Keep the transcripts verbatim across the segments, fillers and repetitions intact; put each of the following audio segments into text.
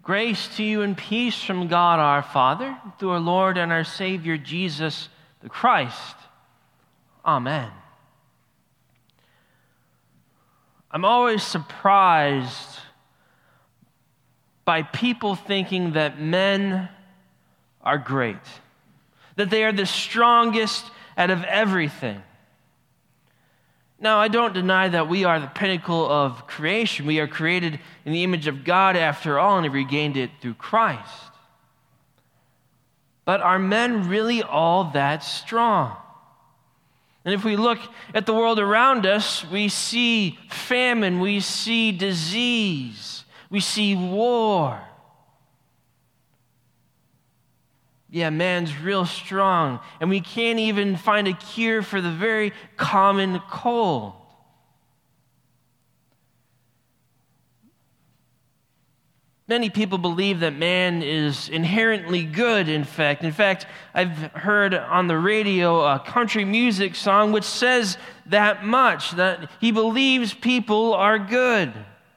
Grace to you and peace from God our Father, through our Lord and our Savior Jesus the Christ. Amen. I'm always surprised by people thinking that men are great, that they are the strongest out of everything. Now, I don't deny that we are the pinnacle of creation. We are created in the image of God after all, and have regained it through Christ. But are men really all that strong? And if we look at the world around us, we see famine, we see disease, we see war. Yeah, man's real strong, and we can't even find a cure for the very common cold. Many people believe that man is inherently good, in fact. In fact, I've heard on the radio a country music song which says that much, that he believes people are good.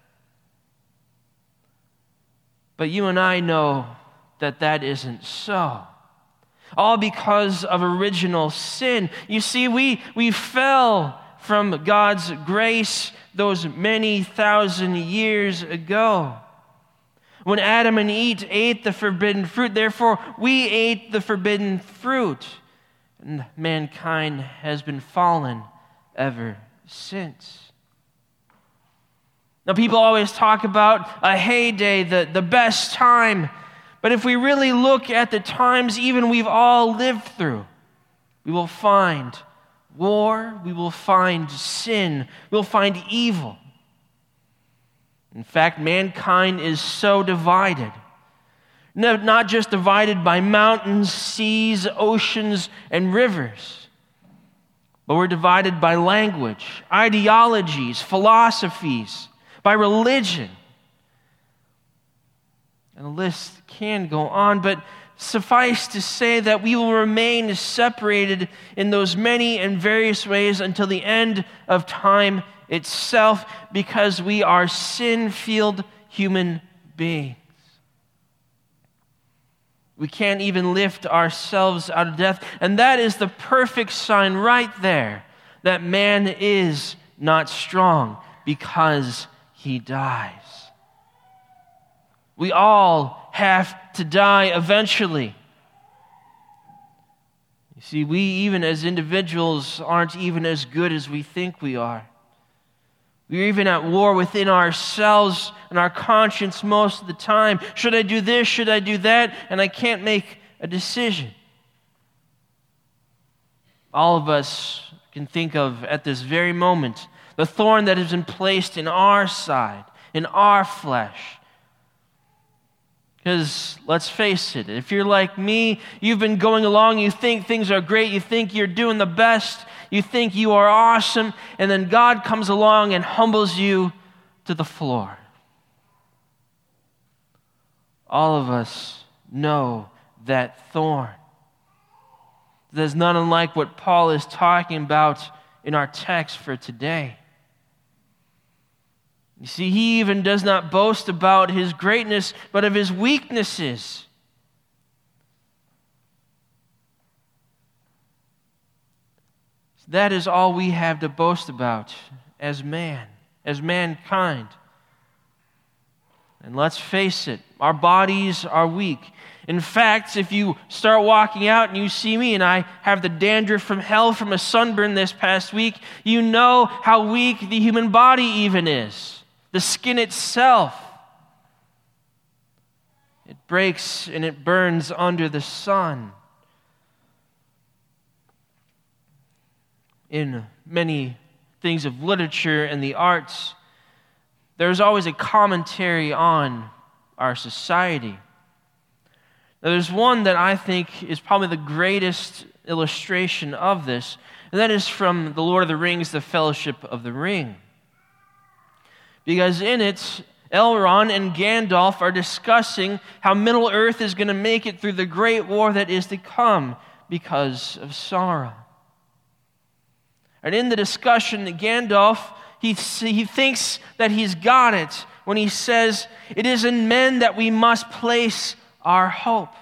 But you and I know that that isn't so. All because of original sin. You see, we, we fell from God's grace those many thousand years ago. When Adam and Eve ate the forbidden fruit, therefore we ate the forbidden fruit. And mankind has been fallen ever since. Now, people always talk about a heyday, the, the best time. But if we really look at the times even we've all lived through, we will find war, we will find sin, we will find evil. In fact, mankind is so divided. Not just divided by mountains, seas, oceans, and rivers, but we're divided by language, ideologies, philosophies, by religion. And the list can go on, but suffice to say that we will remain separated in those many and various ways until the end of time itself, because we are sin-filled human beings. We can't even lift ourselves out of death, and that is the perfect sign right there that man is not strong, because he dies. We all have to die eventually. You see, we even as individuals aren't even as good as we think we are. We're even at war within ourselves and our conscience most of the time. Should I do this? Should I do that? And I can't make a decision. All of us can think of at this very moment the thorn that has been placed in our side, in our flesh. Because let's face it, if you're like me, you've been going along, you think things are great, you think you're doing the best, you think you are awesome, and then God comes along and humbles you to the floor. All of us know that thorn. That is not unlike what Paul is talking about in our text for today. You see, he even does not boast about his greatness, but of his weaknesses. That is all we have to boast about as man, as mankind. And let's face it, our bodies are weak. In fact, if you start walking out and you see me and I have the dandruff from hell from a sunburn this past week, you know how weak the human body even is. The skin itself. It breaks and it burns under the sun. In many things of literature and the arts, there's always a commentary on our society. Now, there's one that I think is probably the greatest illustration of this, and that is from The Lord of the Rings, The Fellowship of the Ring. Because in it, Elrond and Gandalf are discussing how Middle-earth is going to make it through the great war that is to come because of Sauron. And in the discussion, Gandalf, he, he thinks that he's got it, when he says, "It is in men that we must place our hope."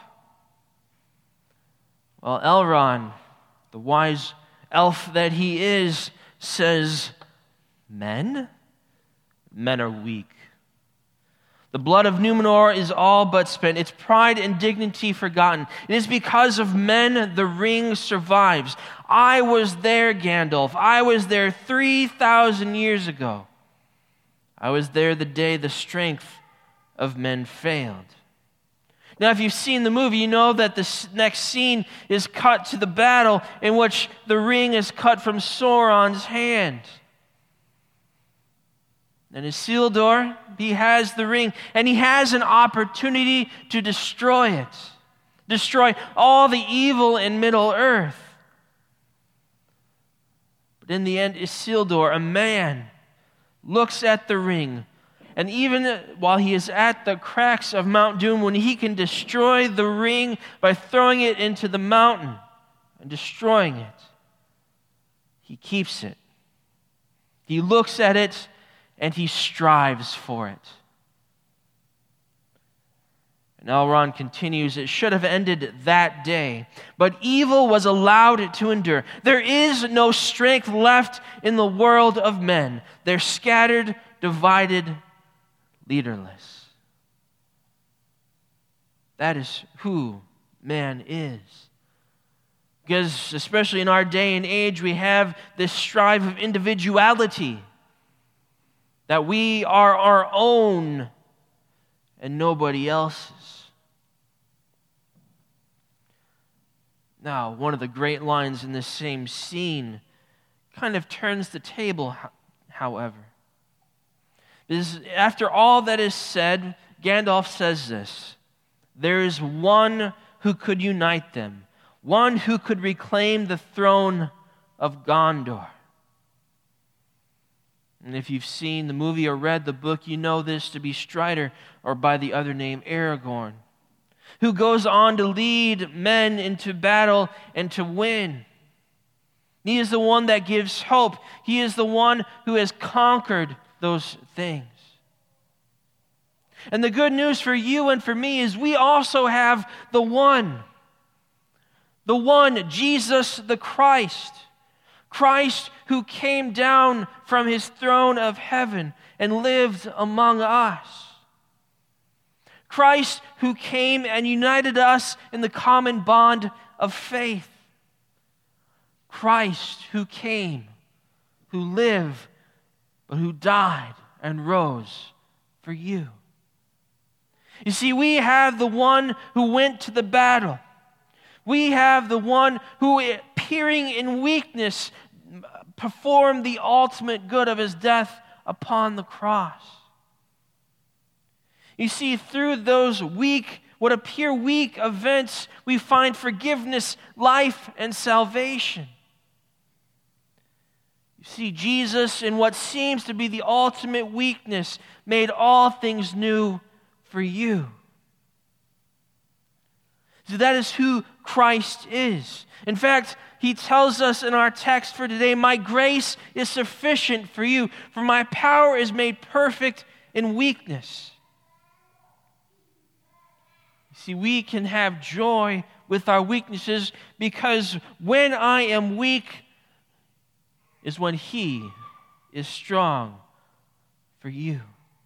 Well, Elrond, the wise elf that he is, says, "Men? Men are weak. The blood of Numenor is all but spent, its pride and dignity forgotten. It is because of men the ring survives. I was there, Gandalf. I was there three thousand years ago. I was there the day the strength of men failed." Now, if you've seen the movie, you know that the next scene is cut to the battle in which the ring is cut from Sauron's hand. And Isildur, he has the ring, and he has an opportunity to destroy it. Destroy all the evil in Middle-earth. But in the end, Isildur, a man, looks at the ring, and even while he is at the cracks of Mount Doom, when he can destroy the ring by throwing it into the mountain and destroying it, he keeps it. He looks at it, and he strives for it. And Elrond continues, "It should have ended that day, but evil was allowed to endure. There is no strength left in the world of men. They're scattered, divided, leaderless." That is who man is. Because especially in our day and age, we have this strive of individuality, that we are our own and nobody else's. Now, one of the great lines in this same scene kind of turns the table, however. Because after all that is said, Gandalf says this: "There is one who could unite them, one who could reclaim the throne of Gondor." And if you've seen the movie or read the book, you know this to be Strider, or by the other name Aragorn, who goes on to lead men into battle and to win. He is the one that gives hope. He is the one who has conquered those things. And the good news for you and for me is we also have the one. The one, Jesus the Christ. Christ who came down from his throne of heaven and lived among us. Christ who came and united us in the common bond of faith. Christ who came, who lived, but who died and rose for you. You see, we have the one who went to the battle. We have the one who, appearing in weakness, performed the ultimate good of his death upon the cross. You see, through those weak, what appear weak events, we find forgiveness, life, and salvation. You see, Jesus, in what seems to be the ultimate weakness, made all things new for you. So that is who Christ is. In fact, he tells us in our text for today, "My grace is sufficient for you, for my power is made perfect in weakness." See, we can have joy with our weaknesses because when I am weak is when he is strong for you.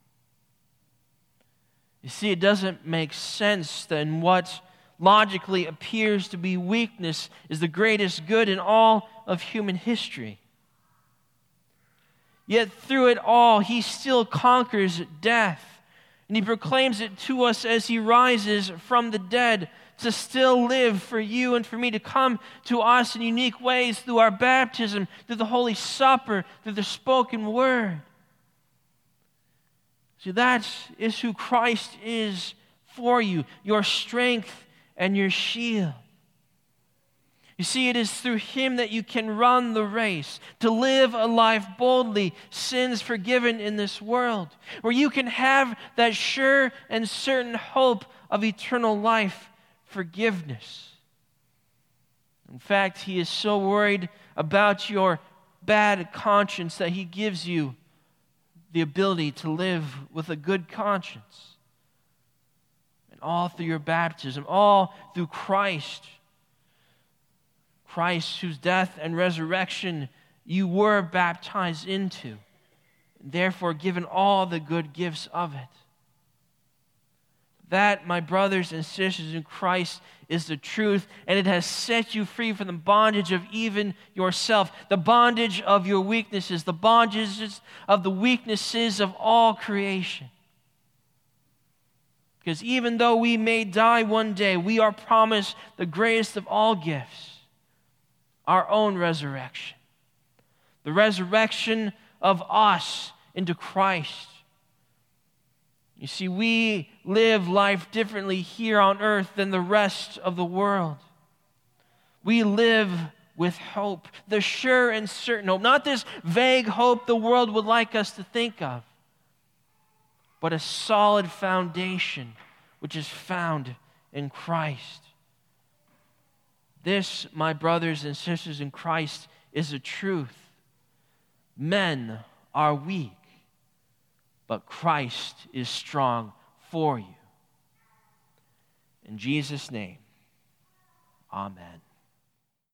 You see, it doesn't make sense that in what logically appears to be weakness is the greatest good in all of human history. Yet through it all, he still conquers death. And he proclaims it to us as he rises from the dead to still live for you and for me, to come to us in unique ways through our baptism, through the Holy Supper, through the spoken word. See, that is who Christ is for you, your strength and your shield. You see, it is through him that you can run the race, to live a life boldly, sins forgiven in this world, where you can have that sure and certain hope of eternal life, forgiveness. In fact, he is so worried about your bad conscience that he gives you the ability to live with a good conscience. And all through your baptism, all through Christ. Christ, whose death and resurrection you were baptized into, and therefore given all the good gifts of it. That, my brothers and sisters in Christ, is the truth, and it has set you free from the bondage of even yourself, the bondage of your weaknesses, the bondages of the weaknesses of all creation. Because even though we may die one day, we are promised the greatest of all gifts, our own resurrection. The resurrection of us into Christ. You see, we live life differently here on earth than the rest of the world. We live with hope, the sure and certain hope, not this vague hope the world would like us to think of, but a solid foundation which is found in Christ. This, my brothers and sisters in Christ, is the truth. Men are weak, but Christ is strong for you. In Jesus' name, amen.